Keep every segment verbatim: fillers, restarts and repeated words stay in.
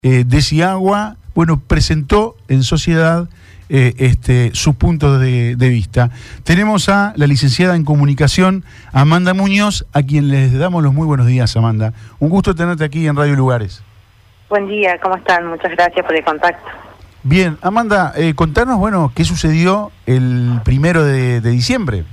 eh, de Ciagua, bueno, presentó en sociedad eh, este, sus puntos de, de vista. Tenemos a la licenciada en comunicación, Amanda Muñoz, a quien les damos los muy buenos días, Amanda. Un gusto tenerte aquí en Radio Lugares. Buen día, ¿cómo están? Muchas gracias por el contacto. Bien, Amanda, eh, contanos, bueno, qué sucedió el primero de, de diciembre.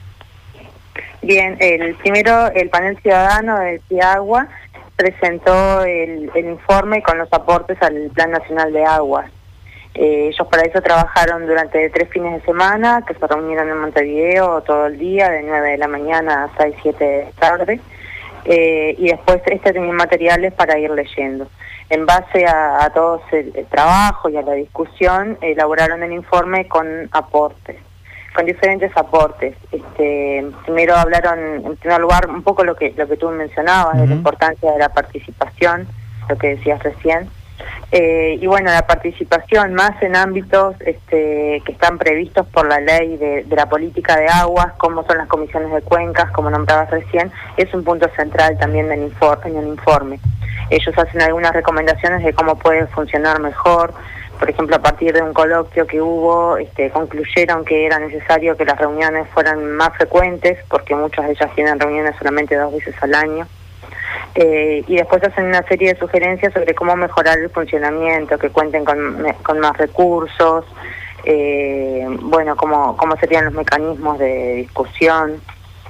Bien, el primero, el panel ciudadano de Ciagua presentó el, el informe con los aportes al Plan Nacional de Aguas. Eh, ellos para eso trabajaron durante tres fines de semana, que se reunieron en Montevideo todo el día, de nueve de la mañana a seis, siete de la tarde, eh, y después este tenía materiales para ir leyendo. En base a, a todo el, el trabajo y a la discusión, elaboraron el informe con aportes, con diferentes aportes. Este, primero hablaron, en primer lugar, un poco lo que lo que tú mencionabas, uh-huh. de la importancia de la participación, lo que decías recién. Eh, y bueno, la participación más en ámbitos este, que están previstos por la ley de, de la política de aguas, como son las comisiones de cuencas, como nombrabas recién, es un punto central también del informe, en el informe. Ellos hacen algunas recomendaciones de cómo puede funcionar mejor. Por ejemplo, a partir de un coloquio que hubo, este, concluyeron que era necesario que las reuniones fueran más frecuentes, porque muchas de ellas tienen reuniones solamente dos veces al año. Eh, y después hacen una serie de sugerencias sobre cómo mejorar el funcionamiento, que cuenten con, con más recursos, eh, bueno, cómo, cómo serían los mecanismos de discusión.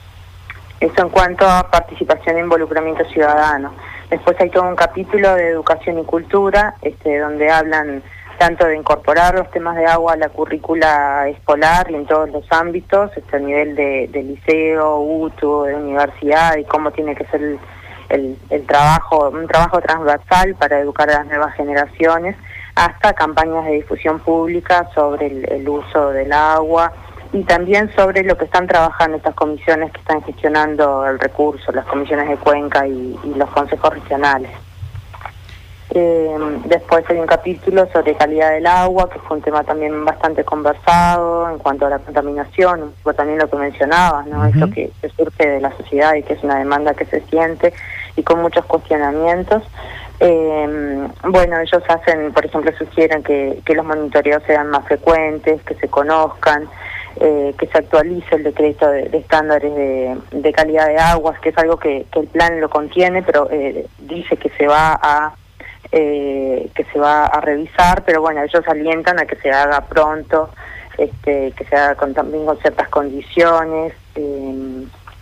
Eso en cuanto a participación e involucramiento ciudadano. Después hay todo un capítulo de educación y cultura, este, donde hablan tanto de incorporar los temas de agua a la currícula escolar y en todos los ámbitos, este, a nivel de, de liceo, U T U, de universidad, y cómo tiene que ser el, el, el trabajo, un trabajo transversal para educar a las nuevas generaciones, hasta campañas de difusión pública sobre el, el uso del agua, y también sobre lo que están trabajando estas comisiones que están gestionando el recurso, las comisiones de cuenca y, y los consejos regionales. Eh, después hay un capítulo sobre calidad del agua, que fue un tema también bastante conversado en cuanto a la contaminación, un poco también lo que mencionabas, ¿no? Uh-huh. Eso que, que surge de la sociedad y que es una demanda que se siente y con muchos cuestionamientos. Eh, bueno, ellos hacen, por ejemplo, sugieren que, que los monitoreos sean más frecuentes, que se conozcan, eh, que se actualice el decreto de, de estándares de, de calidad de aguas, que es algo que, que el plan lo contiene, pero eh, dice que se va a eh, que se va a revisar, pero bueno, ellos alientan a que se haga pronto, este, que se haga con, también con ciertas condiciones. Eh,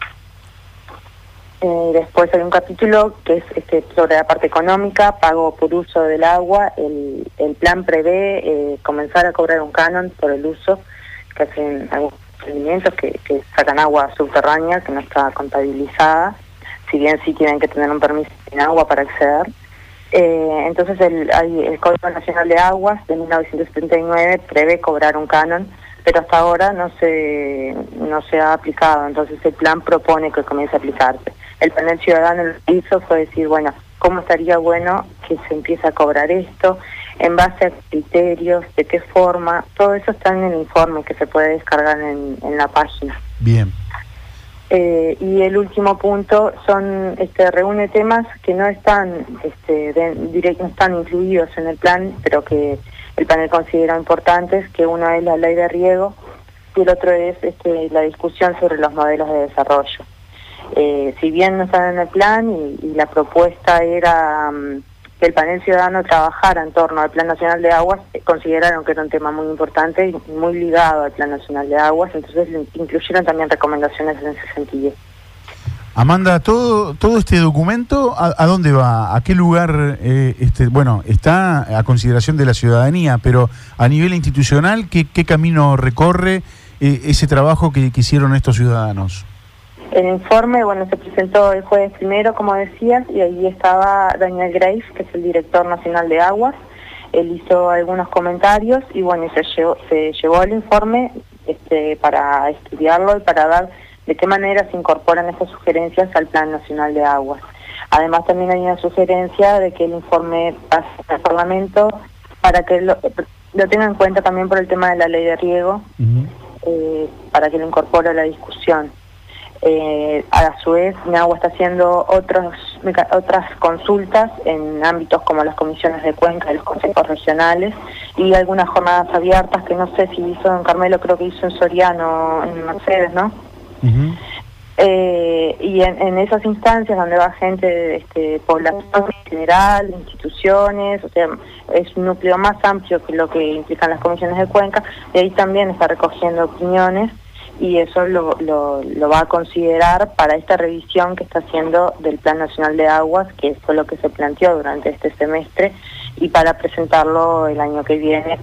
Eh, después hay un capítulo que es este, sobre la parte económica, pago por uso del agua. El, el plan prevé eh, comenzar a cobrar un canon por el uso que hacen algunos emprendimientos que, que sacan agua subterránea, que no está contabilizada, si bien sí tienen que tener un permiso en agua para acceder. Eh, entonces el, hay, el Código Nacional de Aguas de mil novecientos setenta y nueve prevé cobrar un canon, pero hasta ahora no se no se ha aplicado, entonces el plan propone que comience a aplicarse. El panel ciudadano lo que hizo fue decir, bueno, ¿cómo estaría bueno que se empiece a cobrar esto? ¿En base a criterios? ¿De qué forma? Todo eso está en el informe que se puede descargar en, en la página. Bien. Eh, y el último punto son este reúne temas que no están este, de, direct, no están incluidos en el plan, pero que el panel considera importantes, que uno es la ley de riego y el otro es este, la discusión sobre los modelos de desarrollo. Eh, si bien no están en el plan y, y la propuesta era um, que el panel ciudadano trabajara en torno al Plan Nacional de Aguas, eh, consideraron que era un tema muy importante y muy ligado al Plan Nacional de Aguas, entonces incluyeron también recomendaciones en ese sentido. Amanda, todo todo este documento, ¿a, a dónde va? ¿A qué lugar? Eh, este, bueno, está a consideración de la ciudadanía, pero a nivel institucional, ¿qué, qué camino recorre eh, ese trabajo que, que hicieron estos ciudadanos? El informe, bueno, se presentó el jueves primero, como decías, y ahí estaba Daniel Graves, que es el director nacional de Aguas. Él hizo algunos comentarios y bueno, se llevó, se llevó el informe este, para estudiarlo y para ver de qué manera se incorporan estas sugerencias al Plan Nacional de Aguas. Además, también hay una sugerencia de que el informe pase al Parlamento para que lo, lo tenga en cuenta también por el tema de la ley de riego, uh-huh. eh, para que lo incorpore a la discusión. Eh, a su vez, NEAGUA está haciendo otros, otras consultas en ámbitos como las comisiones de cuenca de los consejos regionales y algunas jornadas abiertas que no sé si hizo en Carmelo, creo que hizo en Soriano, en Mercedes, ¿no? Uh-huh. Eh, y en, en esas instancias donde va gente de este, población en general, instituciones, o sea, es un núcleo más amplio que lo que implican las comisiones de cuenca, y ahí también está recogiendo opiniones y eso lo, lo, lo va a considerar para esta revisión que está haciendo del Plan Nacional de Aguas, que fue lo que se planteó durante este semestre, y para presentarlo el año que viene.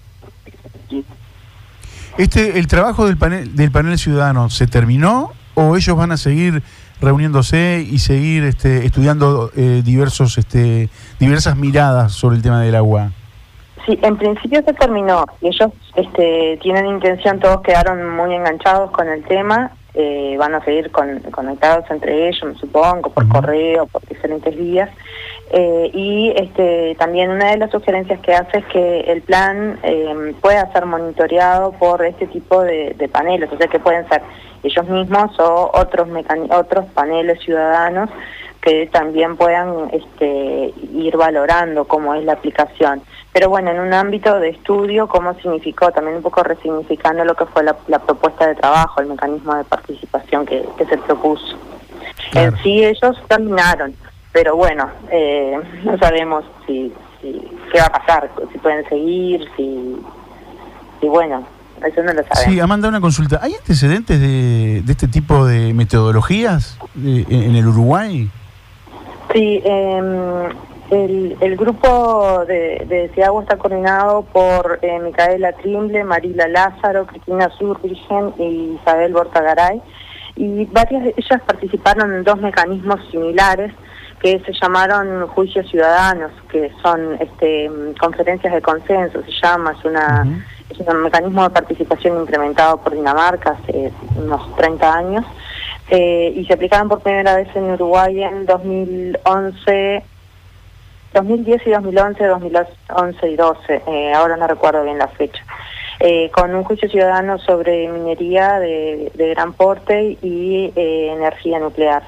Este, ¿el trabajo del panel, del panel ciudadano se terminó o ellos van a seguir reuniéndose y seguir este, estudiando eh, diversos este, diversas miradas sobre el tema del agua? Sí, en principio se terminó y ellos este, tienen intención, todos quedaron muy enganchados con el tema, eh, van a seguir con, conectados entre ellos, me supongo, por uh-huh. correo, por diferentes vías. Eh, y este, también una de las sugerencias que hace es que el plan eh, pueda ser monitoreado por este tipo de, de paneles, o sea que pueden ser ellos mismos o otros mecani- otros paneles ciudadanos que también puedan este, ir valorando cómo es la aplicación. Pero bueno, en un ámbito de estudio, cómo significó, también un poco resignificando lo que fue la, la propuesta de trabajo, el mecanismo de participación que, que se propuso. Claro. En sí ellos terminaron, pero bueno, eh, no sabemos si, si qué va a pasar, si pueden seguir, si, si bueno, eso no lo sabemos. Sí, Amanda, una consulta. ¿Hay antecedentes de, de este tipo de metodologías de, en el Uruguay? Sí, eh, el, el grupo de, de CIAGUA está coordinado por eh, Micaela Trimble, Marila Lázaro, Cristina Zurbriggen y Isabel Bortagaray, y varias de ellas participaron en dos mecanismos similares que se llamaron juicios ciudadanos, que son este, conferencias de consenso, se llama, es una uh-huh. es un mecanismo de participación implementado por Dinamarca hace unos treinta años, eh, y se aplicaron por primera vez en Uruguay en dos mil once, dos mil diez y dos mil once, dos mil once y doce, eh, ahora no recuerdo bien la fecha, eh, con un juicio ciudadano sobre minería de, de gran porte y eh, energía nuclear.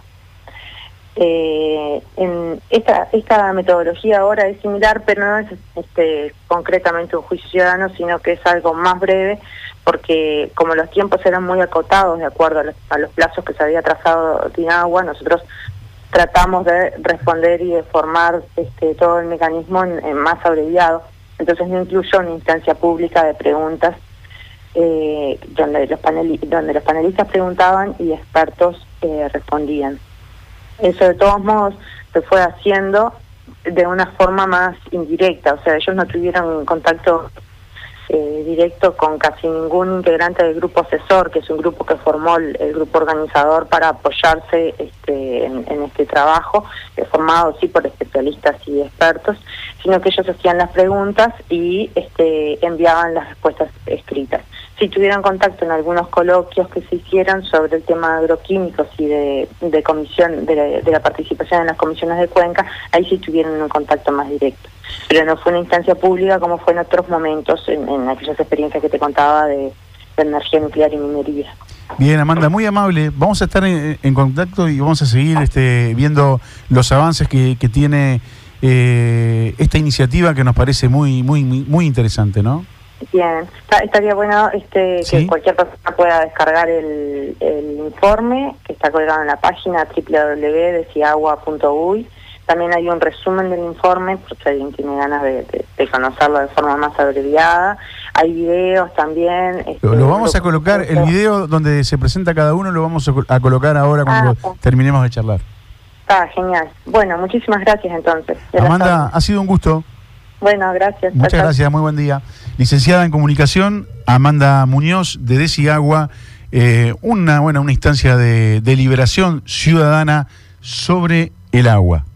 Eh, en esta esta metodología ahora es similar, pero no es este, concretamente un juicio ciudadano, sino que es algo más breve, porque como los tiempos eran muy acotados de acuerdo a los, a los plazos que se había trazado DINAGUA, nosotros tratamos de responder y de formar este, todo el mecanismo en, en más abreviado. Entonces no incluyó una instancia pública de preguntas eh, donde los paneli donde los panelistas preguntaban y expertos eh, respondían. Eso de todos modos se fue haciendo de una forma más indirecta, o sea, ellos no tuvieron contacto eh, directo con casi ningún integrante del grupo asesor, que es un grupo que formó el, el grupo organizador para apoyarse este, en, en este trabajo, eh, formado sí por especialistas y expertos, sino que ellos hacían las preguntas y este, enviaban las respuestas escritas. Sí tuvieron contacto en algunos coloquios que se hicieron sobre el tema de agroquímicos y de, de comisión de la, de la participación en las comisiones de Cuenca, ahí sí tuvieron un contacto más directo. Pero no fue una instancia pública como fue en otros momentos, en, en aquellas experiencias que te contaba de, de energía nuclear y minería. Bien, Amanda, muy amable. Vamos a estar en, en contacto y vamos a seguir este, viendo los avances que, que tiene eh, esta iniciativa, que nos parece muy, muy, muy, muy interesante, ¿no? Bien, estaría bueno este ¿Sí? que cualquier persona pueda descargar el, el informe que está colgado en la página doble u doble u doble u punto deciagua punto uy. También hay un resumen del informe, por si alguien tiene ganas de, de, de conocerlo de forma más abreviada. Hay videos también. Este, lo vamos a colocar, el video donde se presenta cada uno lo vamos a colocar ahora cuando ah, terminemos de charlar. Ah, genial. Bueno, muchísimas gracias entonces. Amanda, ha sido un gusto. Bueno, gracias. Muchas Hasta gracias, muy buen día. Licenciada en Comunicación, Amanda Muñoz, de DECIAGUA, eh, una, bueno, una instancia de deliberación ciudadana sobre el agua.